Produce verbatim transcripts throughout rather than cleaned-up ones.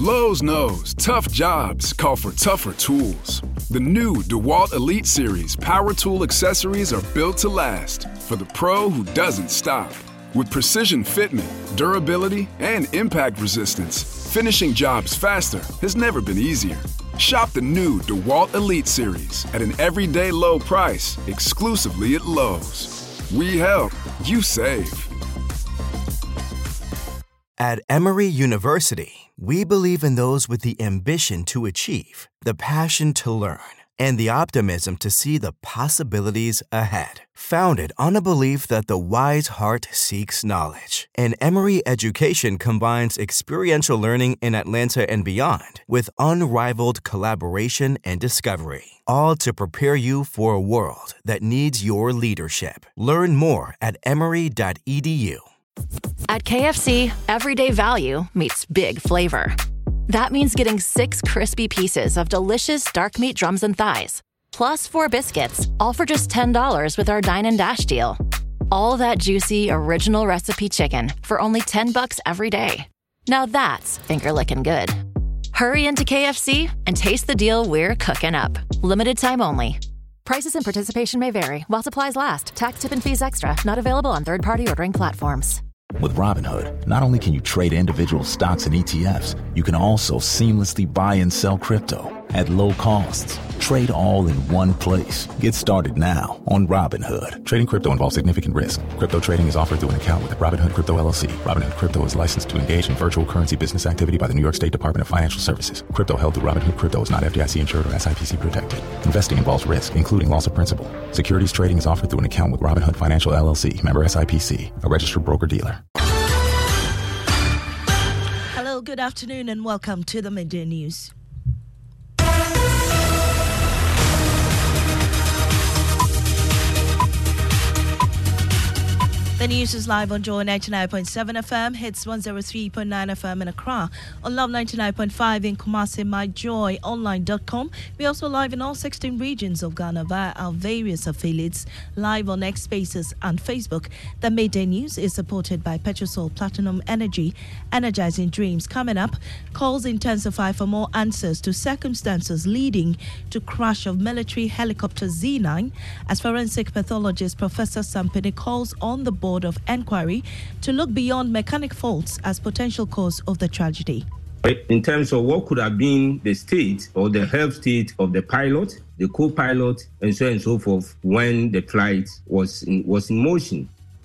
Lowe's knows tough jobs call for tougher tools. The new DeWalt Elite Series power tool accessories are built to last for the pro who doesn't stop. With precision fitment, durability, and impact resistance, finishing jobs faster has never been easier. Shop the new DeWalt Elite Series at an everyday low price exclusively at Lowe's. We help, you save. At Emory University, we believe in those with the ambition to achieve, the passion to learn, and the optimism to see the possibilities ahead. Founded on a belief that the wise heart seeks knowledge, and Emory education combines experiential learning in Atlanta and beyond with unrivaled collaboration and discovery, all to prepare you for a world that needs your leadership. Learn more at emory dot e d u. At K F C, everyday value meets big flavor. That means getting six crispy pieces of delicious dark meat drums and thighs, plus four biscuits, all for just ten dollars with our Dine and Dash deal. All that juicy, original recipe chicken for only ten bucks every day. Now that's finger-licking good. Hurry into K F C and taste the deal we're cooking up. Limited time only. Prices and participation may vary while supplies last. Tax, tip, and fees extra. Not available on third-party ordering platforms. With Robinhood, not only can you trade individual stocks and E T Fs, you can also seamlessly buy and sell crypto at low costs. Trade all in one place. Get started now on Robinhood. Trading crypto involves significant risk. Crypto trading is offered through an account with Robinhood Crypto L L C. Robinhood Crypto is licensed to engage in virtual currency business activity by the New York State Department of Financial Services. Crypto held through Robinhood Crypto is not F D I C insured or S I P C protected. Investing involves risk, including loss of principal. Securities trading is offered through an account with Robinhood Financial L L C, member S I P C, a registered broker-dealer. Hello, good afternoon, and welcome to the Midday News. The news is live on Joy ninety-nine point seven F M, hits one oh three point nine F M in Accra, on Love ninety-nine point five in Kumasi, my joy online dot com. We're also live in all sixteen regions of Ghana via our various affiliates, live on X Spaces and Facebook. The Midday News is supported by Petrosol Platinum Energy, energizing dreams. Coming up, calls intensify for more answers to circumstances leading to crash of military helicopter Z nine, as forensic pathologist Professor Sampini calls on the board of Enquiry to look beyond mechanic faults as potential cause of the tragedy. In terms of what could have been the state or the health state of the pilot, the co-pilot, and so on and so forth when the flight was in, was in motion.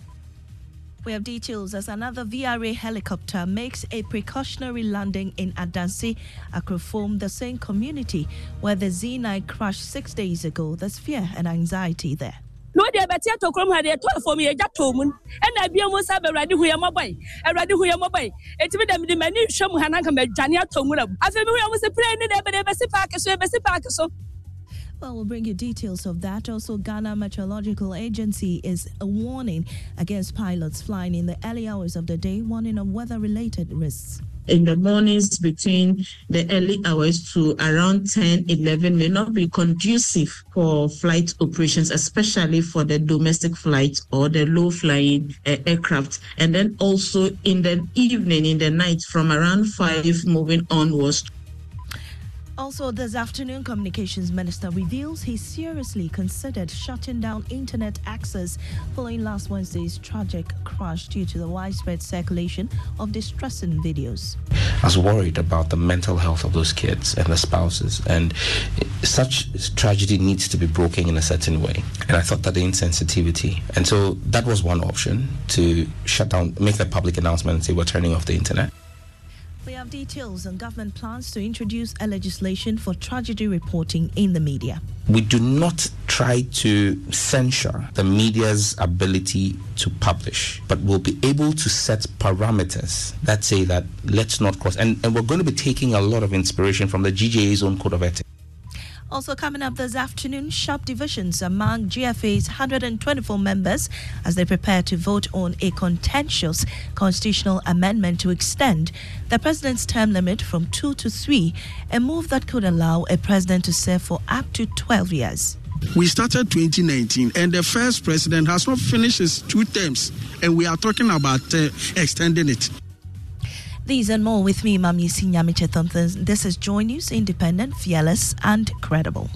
We have details as another V R A helicopter makes a precautionary landing in Adansi, Akrofom, the same community where the Z nine crashed six days ago. There's fear and anxiety there. No, they are better to come here for me. I just told them, and I be almost a ready who am mobile, a ready who am mobile. It's with them the many show Hanaka Jania Tomura. I feel we almost a plane in the Bessie Parker, so Bessie Parker. So, well, we'll bring you details of that. Also, Ghana Meteorological Agency is a warning against pilots flying in the early hours of the day, warning of weather-related risks. In the mornings between the early hours to around ten, eleven may not be conducive for flight operations, especially for the domestic flight or the low-flying uh, aircraft. And then also in the evening, in the night, from around five moving onwards. Also, this afternoon, Communications Minister reveals he seriously considered shutting down internet access following last Wednesday's tragic crash due to the widespread circulation of distressing videos. I was worried about the mental health of those kids and the spouses, and such tragedy needs to be broken in a certain way. And I thought that the insensitivity, and so that was one option, to shut down, make the public announcement and say we're turning off the internet. We have details on government plans to introduce a legislation for tragedy reporting in the media. We do not try to censure the media's ability to publish, but we'll be able to set parameters that say that let's not cross. And, and we're going to be taking a lot of inspiration from the G J A's own code of ethics. Also coming up this afternoon, sharp divisions among G F A's one hundred twenty-four members as they prepare to vote on a contentious constitutional amendment to extend the president's term limit from two to three, a move that could allow a president to serve for up to twelve years. We started twenty nineteen and the first president has not finished his two terms, and we are talking about uh, extending it. These and more with me, Mami Sinyamiche Thompson. This is Joy News, independent, fearless, and credible.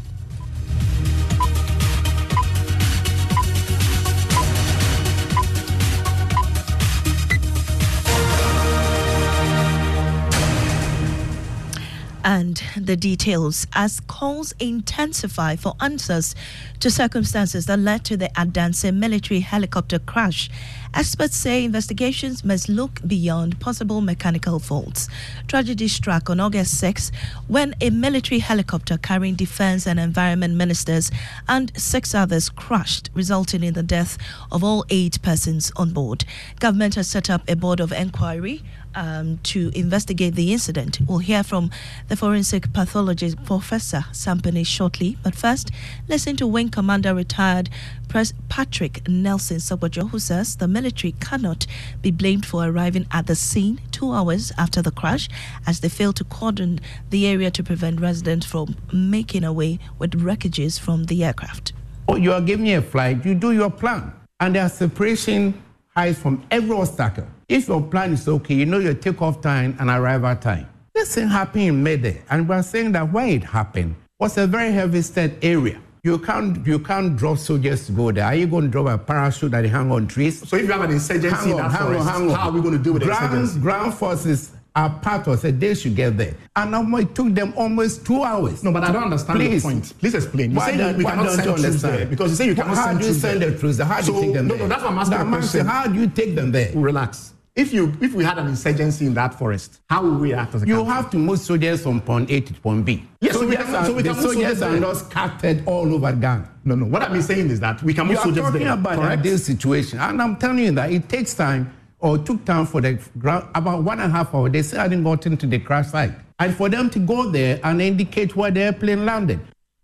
And the details as calls intensify for answers to circumstances that led to the Adanse military helicopter crash. Experts say investigations must look beyond possible mechanical faults. Tragedy struck on August sixth when a military helicopter carrying defense and environment ministers and six others crashed, resulting in the death of all eight persons on board. Government has set up a board of inquiry Um, to investigate the incident. We'll hear from the forensic pathologist Professor Sampany shortly. But first, listen to Wing Commander retired Pres- Patrick Nelson Sogbajo, who says the military cannot be blamed for arriving at the scene two hours after the crash, as they failed to cordon the area to prevent residents from making away with wreckages from the aircraft. Oh, you are giving me a flight, you do your plan, and there are separation heights from every obstacle. If your plan is okay, you know your takeoff time and arrival time. This thing happened in Mayday, and we're saying that when it happened, was a very heavy state area. You can't you can't drop soldiers to go there. Are you going to drop a parachute that they hang on trees? So if you have an insurgency in that forest, how are we going to do with the ground, insurgency? Ground forces are part of it. They should get there. And it took them almost two hours. No, but I don't understand Please. the point. Please explain. You Why say don't- we why cannot don't send you troops understand? there because you say you cannot How send do you troops send there. the troops there? How do so, you take them no, there? No, that's what I'm asking Now, the man, question. How do you take them there? Relax. If you if we had an insurgency in that forest, how will we act as a You country? have to move soldiers from point A to point B. Yes, so we Soldiers can- are- so we can the move soldiers soldiers are there. not scattered all over Ghana. No, no. What I'm saying is that we can move You are soldiers talking there. about correct? this situation, and I'm telling you that it takes time, or took time for the ground, about one and a half hour. They still hadn't gotten to the crash site, and for them to go there and indicate where the airplane landed.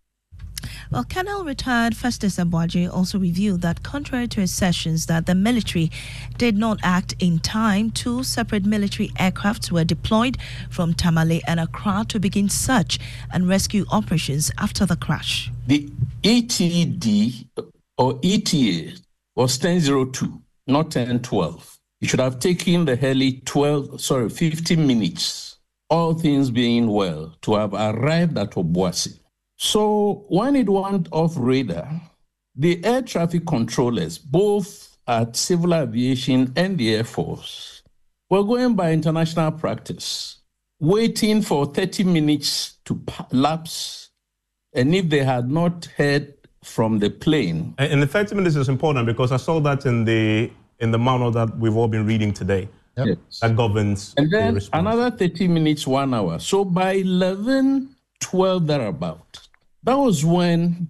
Well, Colonel retired Festus Abwaji also revealed that contrary to assertions that the military did not act in time, two separate military aircrafts were deployed from Tamale and Accra to begin search and rescue operations after the crash. The E T D or E T A was ten oh two, not ten twelve. It should have taken the heli twelve, sorry, fifteen minutes, all things being well, to have arrived at Obuasi. So when it went off radar, the air traffic controllers, both at Civil Aviation and the Air Force, were going by international practice, waiting for thirty minutes to lapse, and if they had not heard from the plane. And the thirty minutes is important because I saw that in the in the manual that we've all been reading today. Yes. That governs And then the response. another thirty minutes, one hour. So by eleven twelve thereabout, that was when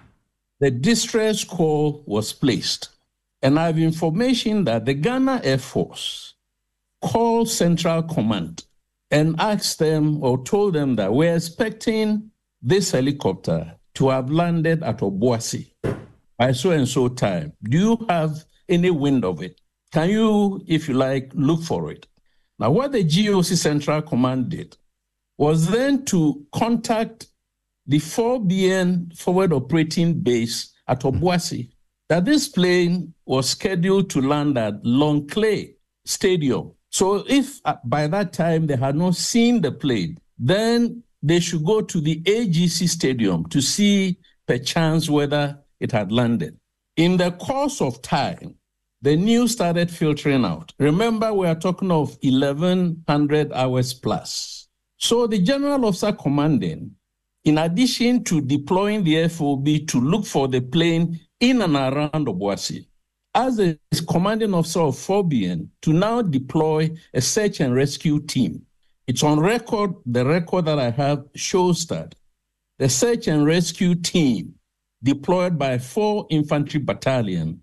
the distress call was placed. And I have information that the Ghana Air Force called Central Command and asked them or told them that we're expecting this helicopter to have landed at Obuasi by so and so time. Do you have any wind of it? Can you, if you like, look for it? Now, what the G O C Central Command did was then to contact the four B N forward operating base at Obuasi, that this plane was scheduled to land at Long Clay Stadium. So if uh, by that time they had not seen the plane, then they should go to the A G C Stadium to see perchance whether it had landed. In the course of time, the news started filtering out. Remember, we are talking of eleven hundred hours plus. So the general officer commanding, in addition to deploying the F O B to look for the plane in and around Obuasi, as a commanding officer of four B N, to now deploy a search and rescue team. It's on record, the record that I have shows that the search and rescue team deployed by four Infantry Battalion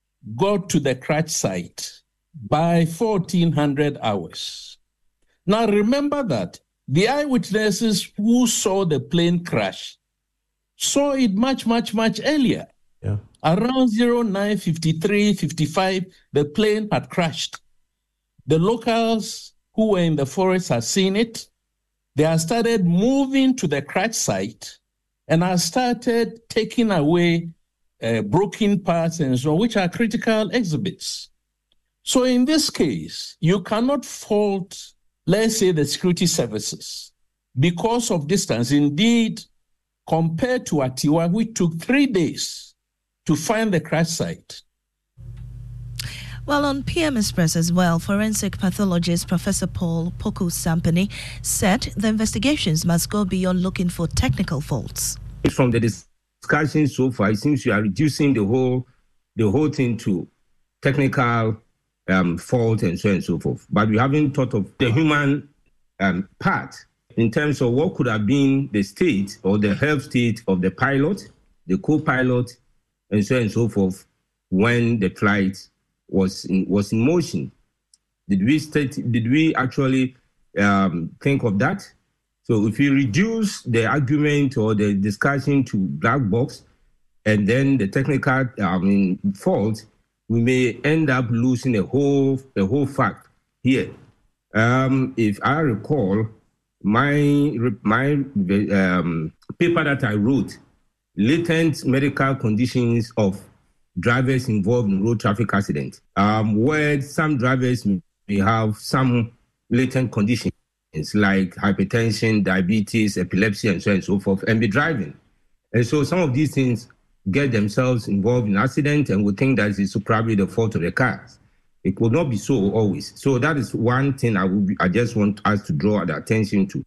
got to the crash site by fourteen hundred hours. Now remember that the eyewitnesses who saw the plane crash saw it much, much, much earlier. Yeah. Around oh nine fifty-three, fifty-five, the plane had crashed. The locals who were in the forest had seen it. They had started moving to the crash site and had started taking away uh, broken parts and so on, which are critical exhibits. So in this case, you cannot fault let's say the security services, because of distance. Indeed, compared to Atiwa, we took three days to find the crash site. Well, on P M Express as well, forensic pathologist Professor Paul Poku Sampany said the investigations must go beyond looking for technical faults. From the discussion so far, it seems you are reducing the whole the whole thing to technical um, fault and so on and so forth. But we haven't thought of the human um, part in terms of what could have been the state or the health state of the pilot, the co-pilot, and so on and so forth when the flight was in, was in motion. Did we state, did we actually um, think of that? So if you reduce the argument or the discussion to black box and then the technical I mean, fault, we may end up losing the whole the whole fact here. Um, if I recall, my my um, paper that I wrote, latent medical conditions of drivers involved in road traffic accidents, um, where some drivers may have some latent conditions like hypertension, diabetes, epilepsy, and so on and so forth, and be driving. And so some of these things get themselves involved in accident and we think that it's probably the fault of the cars. It will not be so always. So that is one thing I would be, I just want us to draw the attention to.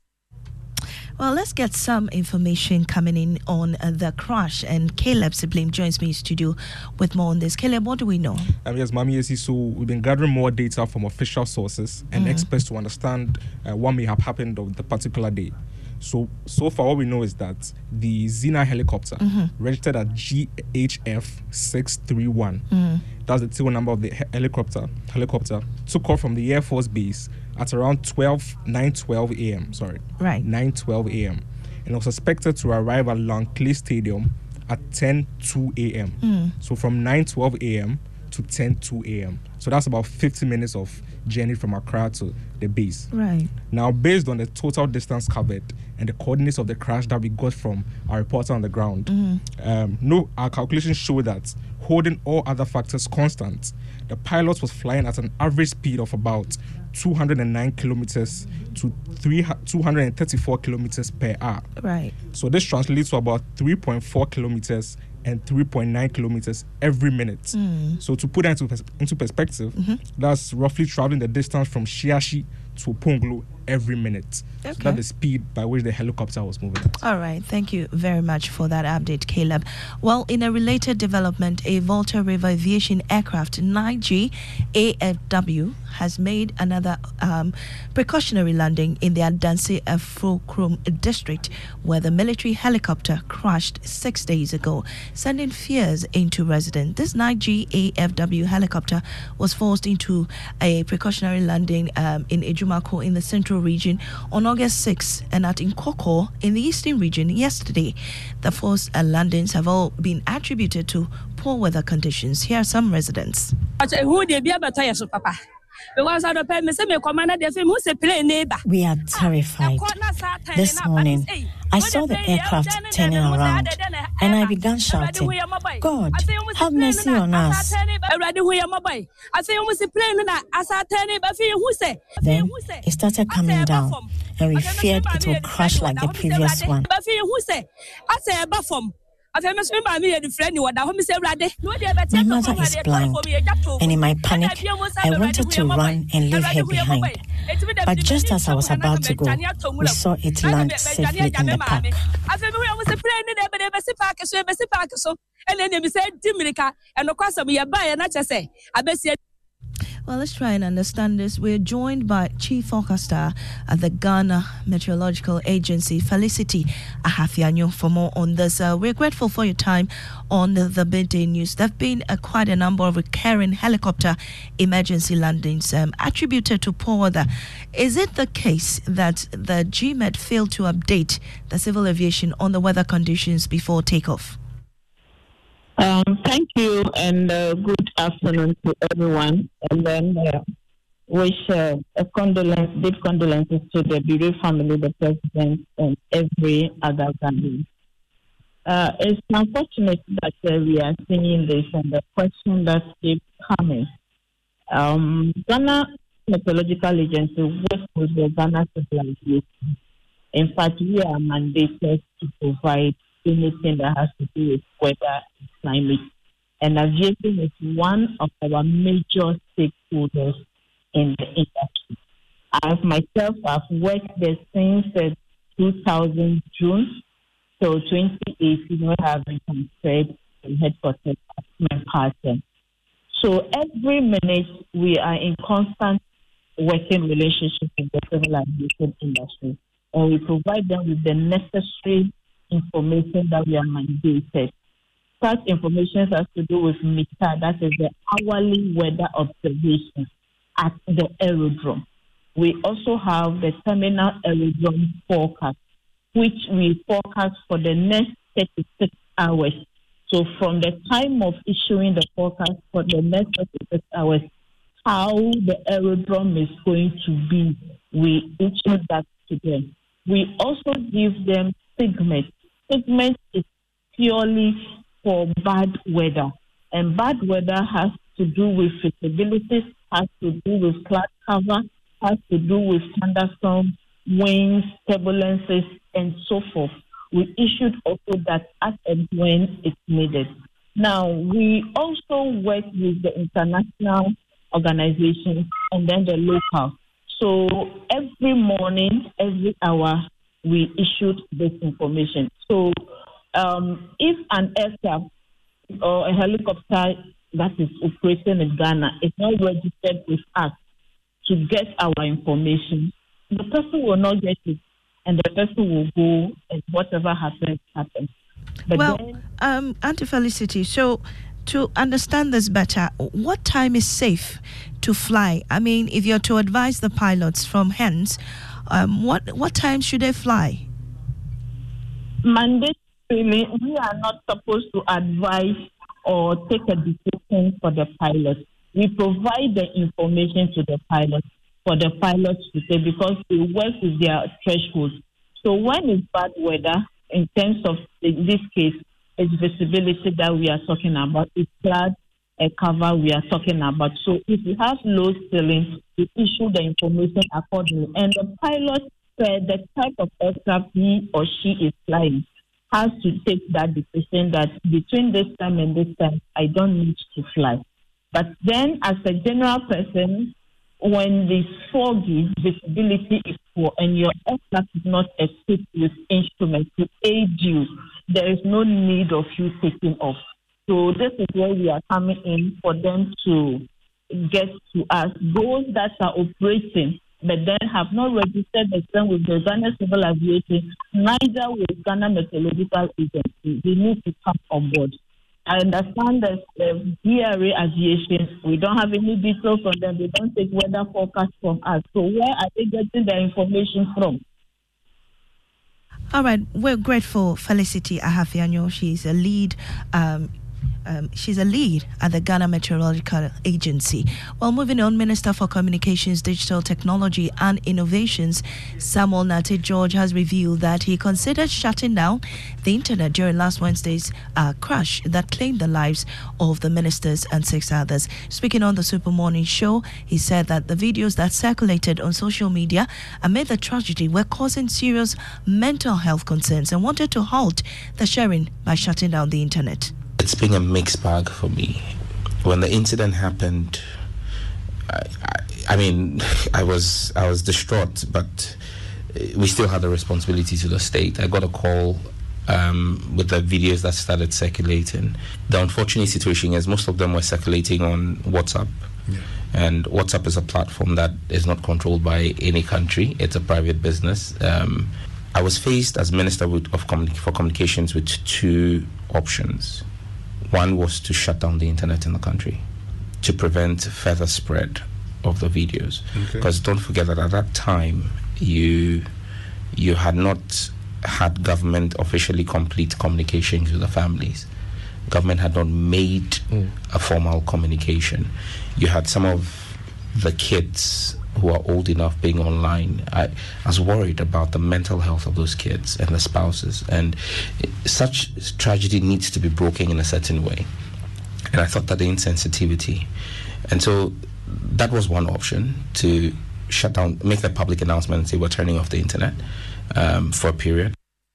Well, let's get some information coming in on uh, the crash. And Caleb Siblim joins me in studio with more on this. Caleb, what do we know? Um, yes, Mami, yes, so we've been gathering more data from official sources and mm. experts to understand uh, what may have happened on the particular day. So, so far, what we know is that the Zina helicopter, mm-hmm. registered at G H F six three one, mm. that's the tail number of the he- helicopter, helicopter, took off from the Air Force Base at around twelve, nine twelve a.m., sorry. Right. nine twelve a.m. And was expected to arrive at Langley Stadium at ten two a.m. Mm. So from nine twelve a.m. to ten two a.m. So that's about fifty minutes of journey from Accra to the base. Right. Now, based on the total distance covered and the coordinates of the crash that we got from our reporter on the ground, mm-hmm. um, no, our calculations show that holding all other factors constant, the pilot was flying at an average speed of about two hundred nine kilometers to two hundred thirty-four kilometers per hour. Right. So this translates to about three point four kilometers and three point nine kilometers every minute. Mm. So to put that into, pers- into perspective, mm-hmm. that's roughly traveling the distance from Shiashi to Ponglo every minute. Okay. So that's the speed by which the helicopter was moving at. All right. Thank you very much for that update, Caleb. Well, in a related development, a Volta River Aviation aircraft nine G A F W has made another um, precautionary landing in the Adansi Afro-Krom district, where the military helicopter crashed six days ago, sending fears into residents. This nine G A F W helicopter was forced into a precautionary landing um, in Ejumako in the central region on August sixth and at Nkoko in the eastern region yesterday. The forced uh, landings have all been attributed to poor weather conditions. Here are some residents. We are terrified. This morning, I saw the aircraft turning around and I began shouting, God, have mercy on us. Then it started coming down and we feared it would crash like the previous one. My mother is blind, and in my panic, I wanted to run and leave her behind. But just as I was about to go, we saw it land safely in the park. Well, let's try and understand this. We're joined by Chief Forecaster at the Ghana Meteorological Agency, Felicity Ahafianyo, for more on this. Uh, we're grateful for your time on the, the midday news. There have been uh, quite a number of recurring helicopter emergency landings um, attributed to poor weather. Is it the case that the G M E T failed to update the civil aviation on the weather conditions before takeoff? Um, thank you, and uh, good afternoon to everyone. And then uh, wish uh, a condolence, deep condolences to the bereaved family, the president, and every other Ghanaian. Uh, it's unfortunate that uh, we are seeing this, and the question that keeps coming. Um, Ghana Meteorological Agency, with with the Ghana Civil Aviation. In fact, we are mandated to provide anything that has to do with weather and climate. And aviation is one of our major stakeholders in the industry. I myself have worked there since uh, two thousand June. So twenty eighteen, we have been transferred to headquarters at Manhattan. So every minute we are in constant working relationship with the civil aviation industry, and we provide them with the necessary information that we are mandated. Such information has to do with M I T A, that is the hourly weather observation at the aerodrome. We also have the terminal aerodrome forecast, which we forecast for the next thirty-six hours. So from the time of issuing the forecast for the next thirty-six hours, how the aerodrome is going to be, we issue that to them. We also give them segments. Segments is purely for bad weather. And bad weather has to do with visibility, has to do with cloud cover, has to do with thunderstorms, winds, turbulences, and so forth. We issued also that as and when it's needed. Now, we also work with the international organizations and then the local. So every morning, every hour, we issued this information. So um, if an aircraft or a helicopter that is operating in Ghana is not registered with us to get our information, the person will not get it, and the person will go, and whatever happens, happens. But well, then, um, Auntie Felicity, so to understand this better, what time is safe to fly? I mean, if you're to advise the pilots from hence, um, what what time should they fly? Mandatorily, we are not supposed to advise or take a decision for the pilots. We provide the information to the pilots for the pilots to say, because we work with their thresholds. So when it's bad weather, in terms of, in this case, it's visibility that we are talking about, it's cloud a cover we are talking about. So if you have low ceiling, we issue the information accordingly. And the pilot, uh, the type of aircraft he or she is flying, has to take that decision that between this time and this time, I don't need to fly. But then as a general person, when the foggy visibility is poor and your aircraft is not equipped with instruments to aid you, there is no need of you taking off. So this is where we are coming in for them to get to us. Those that are operating but then have not registered themselves with the Ghana Civil Aviation, neither with Ghana Meteorological Agency, they need to come on board. I understand that the B R A Aviation, we don't have any details on them. They don't take weather forecast from us. So where are they getting their information from? All right, we're grateful. Felicity Ahafianyo, she's a lead. Um, Um, she's a lead at the Ghana Meteorological Agency. Well, moving on, Minister for Communications, Digital Technology and Innovations, Samuel Nartey George, has revealed that he considered shutting down the internet during last Wednesday's uh, crash that claimed the lives of the ministers and six others. Speaking on the Super Morning Show, he said that the videos that circulated on social media amid the tragedy were causing serious mental health concerns and wanted to halt the sharing by shutting down the internet. It's been a mixed bag for me. When the incident happened, I, I, I mean, I was I was distraught, but we still had a responsibility to the state. I got a call um, with the videos that started circulating. The unfortunate situation is most of them were circulating on WhatsApp. Yeah. And WhatsApp is a platform that is not controlled by any country. It's a private business. Um, I was faced as Minister with, of Communi- for Communications with two options. One was to shut down the internet in the country to prevent further spread of the videos. Because okay. Don't forget that at that time, you you had not had government officially complete communications with the families. Government had not made mm. a formal communication. You had some of the kids who are old enough being online. I, I was worried about the mental health of those kids and the spouses, and it, such tragedy needs to be broken in a certain way. And I thought that the insensitivity, and so that was one option, to shut down, make a public announcement and say we're turning off the internet um, for a period.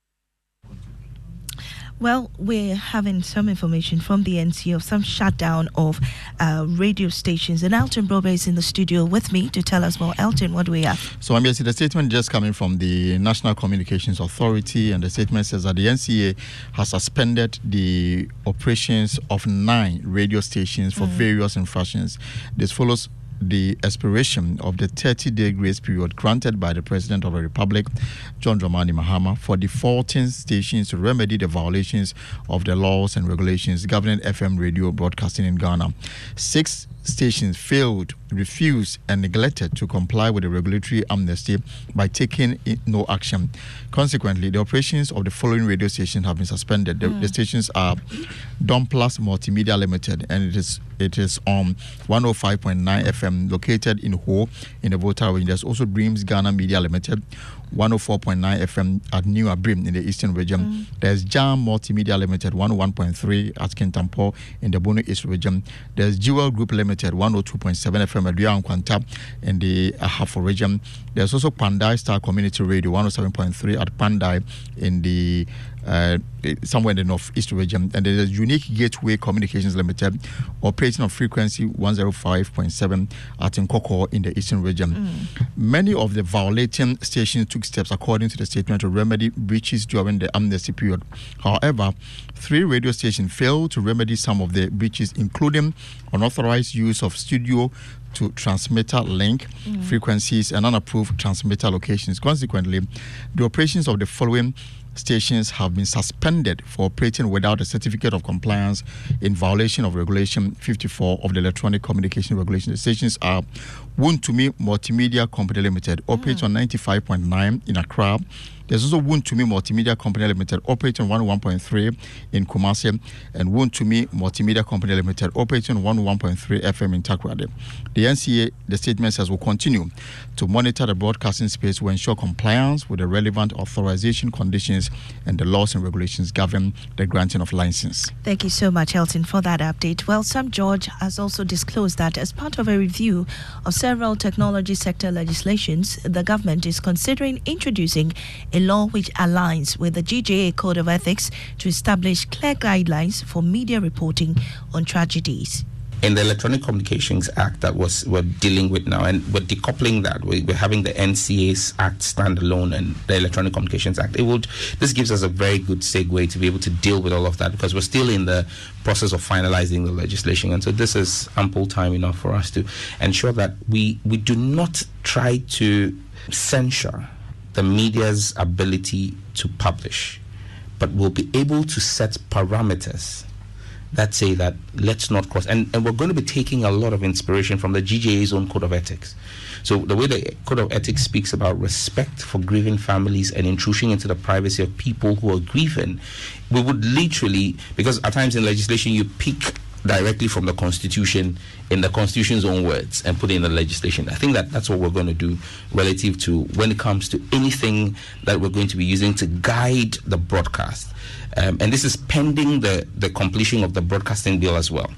Well, we're having some information from the N C A of some shutdown of uh, radio stations. And Elton Brobe is in the studio with me to tell us more. Elton, what do we have? So, I'm the statement just coming from the National Communications Authority, and the statement says that the N C A has suspended the operations of nine radio stations for mm. various infractions. This follows the expiration of the thirty-day grace period granted by the President of the Republic, John Dramani Mahama, for the fourteen stations to remedy the violations of the laws and regulations governing F M radio broadcasting in Ghana. Six stations failed, refused, and neglected to comply with the regulatory amnesty by taking no action. Consequently, the operations of the following radio stations have been suspended. The, mm. the stations are Dom Plus Multimedia Limited, and it is it is on one oh five point nine F M located in Ho in the Volta region. There's also Dreams Ghana Media Limited, one oh four point nine F M at New Abrim in the Eastern region. Mm. There's Jam Multimedia Limited, one oh one point three at Kintampo in the Bono East region. There's Jewel Group Limited, one oh two point seven F M at Ria Nkwanta in the Ahafo region. There's also Pandai Star Community Radio, one oh seven point three at Pandai in the uh, somewhere in the Northeast region. And there's Unique Gateway Communications Limited, operating on frequency one oh five point seven at Nkoko in the Eastern region. Mm. Many of the violating stations took steps, according to the statement, to remedy breaches during the amnesty period. However, three radio stations failed to remedy some of the breaches, including unauthorized use of studio to transmitter link mm. frequencies and unapproved transmitter locations. Consequently, the operations of the following stations have been suspended for operating without a certificate of compliance in violation of Regulation fifty-four of the Electronic Communication Regulation. The stations are Wuntumi Multimedia Company Limited, operates mm. on ninety-five point nine in Accra. There's also Wuntumi Multimedia Company Limited, operating on one oh one point three in Kumasi, and Wuntumi Multimedia Company Limited, operating on one oh one point three F M in Takoradi. The N C A, the statement says, will continue to monitor the broadcasting space to ensure compliance with the relevant authorization conditions and the laws and regulations govern the granting of license. Thank you so much, Elton, for that update. Well, Sam George has also disclosed that as part of a review of several technology sector legislations, the government is considering introducing a law which aligns with the G J A Code of Ethics to establish clear guidelines for media reporting on tragedies. In the Electronic Communications Act that was we're dealing with now, and we're decoupling that, we're having the N C A's Act standalone and the Electronic Communications Act. It would this gives us a very good segue to be able to deal with all of that, because we're still in the process of finalizing the legislation, and so this is ample time enough for us to ensure that we we do not try to censure the media's ability to publish, but we'll be able to set parameters that say that let's not cross. And, and we're going to be taking a lot of inspiration from the G J A's own Code of Ethics. So the way the Code of Ethics speaks about respect for grieving families and intrusion into the privacy of people who are grieving, we would literally, because at times in legislation you pick directly from the Constitution in the Constitution's own words and put it in the legislation. I think that that's what we're going to do relative to when it comes to anything that we're going to be using to guide the broadcast. Um, and this is pending the, the completion of the broadcasting bill as well.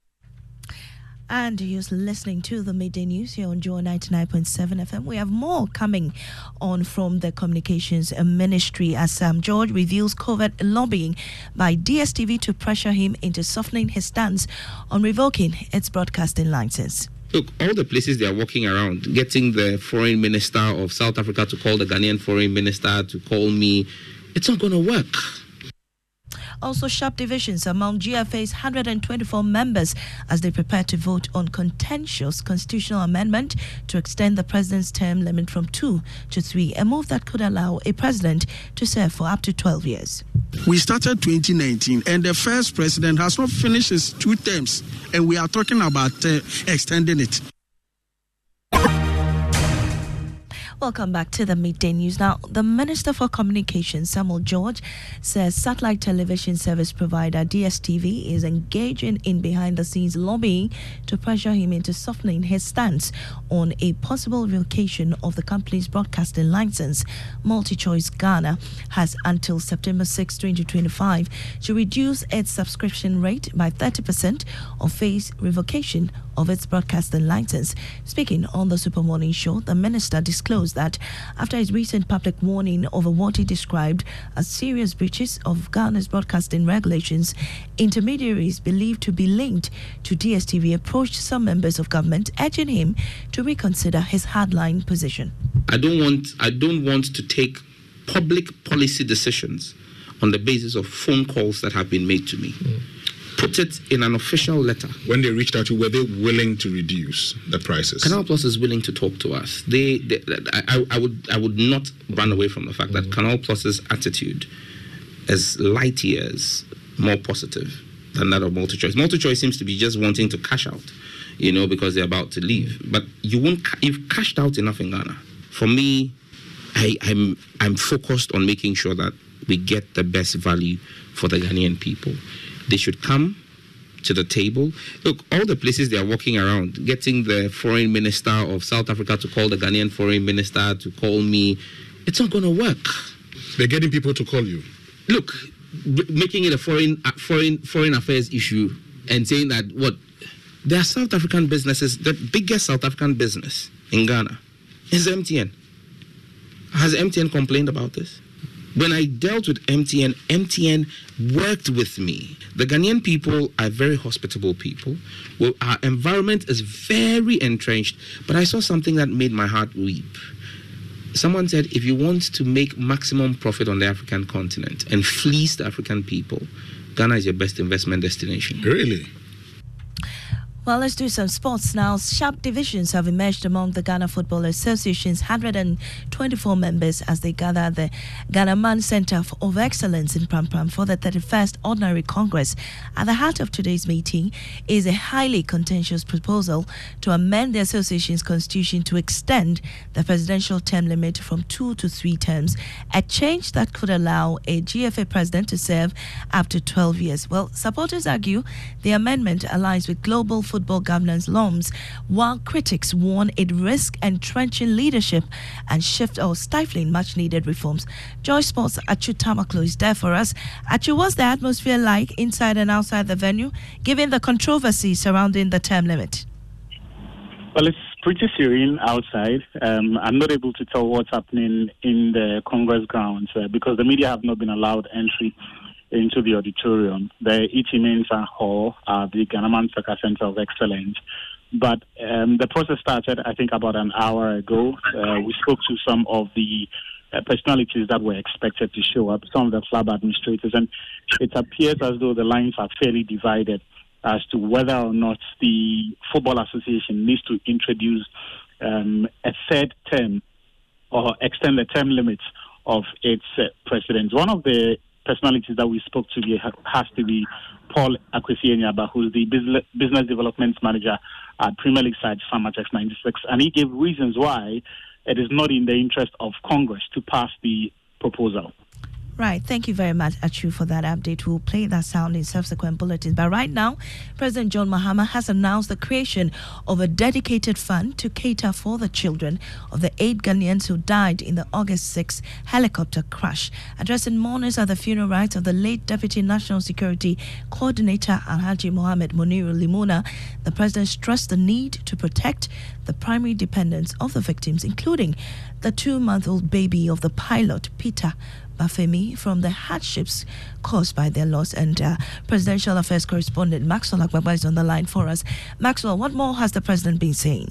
And you're listening to the Midday News here on Joy ninety-nine point seven F M. We have more coming on from the Communications Ministry as Sam George reveals covert lobbying by D S T V to pressure him into softening his stance on revoking its broadcasting license. Look, all the places they are walking around, getting the foreign minister of South Africa to call the Ghanaian foreign minister to call me, it's not going to work. Also, sharp divisions among G F A's one hundred twenty-four members as they prepare to vote on contentious constitutional amendment to extend the president's term limit from two to three, a move that could allow a president to serve for up to twelve years. We started twenty nineteen, and the first president has not finished his two terms, and we are talking about uh, extending it. Welcome back to the Midday News. Now, the Minister for Communications, Samuel George, says satellite television service provider D S T V is engaging in behind-the-scenes lobbying to pressure him into softening his stance on a possible revocation of the company's broadcasting license. MultiChoice Ghana has until September sixth, twenty twenty-five to reduce its subscription rate by thirty percent or face revocation of its broadcasting license. Speaking on the Super Morning Show, the minister disclosed that after his recent public warning over what he described as serious breaches of Ghana's broadcasting regulations, intermediaries believed to be linked to D S T V approached some members of government, urging him to reconsider his hardline position. I don't want I don't want to take public policy decisions on the basis of phone calls that have been made to me. Mm. Put it in an official letter. When they reached out to you, were they willing to reduce the prices? Canal Plus is willing to talk to us. They, they I, I would, I would not run away from the fact mm-hmm. that Canal Plus's attitude is light years more positive than that of MultiChoice. MultiChoice seems to be just wanting to cash out, you know, because they're about to leave. But you won't. You've cashed out enough in Ghana. For me, I, I'm, I'm focused on making sure that we get the best value for the Ghanaian people. They should come to the table. Look, all the places they are walking around, getting the foreign minister of South Africa to call the Ghanaian foreign minister to call me, it's not going to work. They're getting people to call you. Look, b- making it a foreign, uh, foreign, foreign affairs issue and saying that, what, there are South African businesses, the biggest South African business in Ghana is M T N. Has M T N complained about this? When I dealt with M T N, M T N worked with me. The Ghanaian people are very hospitable people. Well, our environment is very entrenched, but I saw something that made my heart weep. Someone said, if you want to make maximum profit on the African continent and fleece the African people, Ghana is your best investment destination. Really? Well, let's do some sports now. Sharp divisions have emerged among the Ghana Football Association's one hundred twenty-four members as they gather at the Ghana Man Center of Excellence in Pram Pram for the thirty-first Ordinary Congress. At the heart of today's meeting is a highly contentious proposal to amend the association's constitution to extend the presidential term limit from two to three terms, a change that could allow a G F A president to serve up to twelve years. Well, supporters argue the amendment aligns with global football football governance norms, while critics warn it risks entrenching leadership and shift or stifling much-needed reforms. Joy Sports' Achu Tamaklo is there for us. Achu, what's the atmosphere like inside and outside the venue, given the controversy surrounding the term limit? Well, it's pretty serene outside. Um, I'm not able to tell what's happening in the Congress grounds uh, because the media have not been allowed entry into the auditorium. The Ichi Mensa Hall, uh, the Ghana Man Center of Excellence. But um, the process started, I think, about an hour ago. Uh, we spoke to some of the uh, personalities that were expected to show up, some of the club administrators, and it appears as though the lines are fairly divided as to whether or not the Football Association needs to introduce um, a third term or extend the term limits of its uh, presidents. One of the personalities that we spoke to has to be Paul Akwesi-Enyaba, who's the business development manager at Premier League side Pharmatex ninety-six, and he gave reasons why it is not in the interest of Congress to pass the proposal. Right. Thank you very much, Achu, for that update. We'll play that sound in subsequent bulletins. But right now, President John Mahama has announced the creation of a dedicated fund to cater for the children of the eight Ghanaians who died in the August sixth helicopter crash. Addressing mourners at the funeral rites of the late Deputy National Security Coordinator Alhaji Mohammed Muniru Limuna, the president stressed the need to protect the primary dependents of the victims, including the two-month-old baby of the pilot, Peter Bafemi, from the hardships caused by their loss. And uh, Presidential Affairs correspondent Maxwell Agbagba is on the line for us. Maxwell, what more has the president been saying?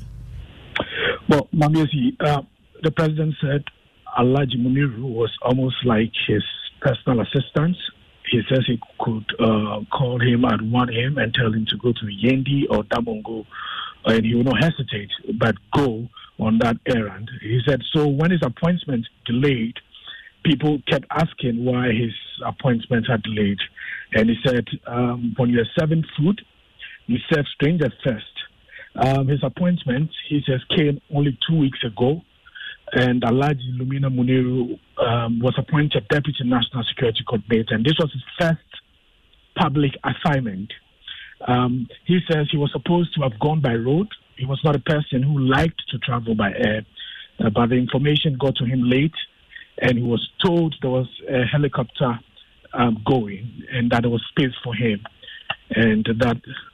Well, Mamiesi, uh, the president said Alhaji Muniru was almost like his personal assistant. He says he could uh, call him at one a.m. and tell him to go to Yendi or Damongo, and he would not hesitate, but go on that errand. He said, so when his appointment delayed, people kept asking why his appointments are delayed. And he said, um, when you're serving food, you serve strangers first. Um, his appointment, he says, came only two weeks ago. and Alhaji Lumina Muniru um, was appointed Deputy National Security Coordinator, and this was his first public assignment. Um, he says he was supposed to have gone by road. He was not a person who liked to travel by air, uh, but the information got to him late, and he was told there was a helicopter um, going and that there was space for him, and that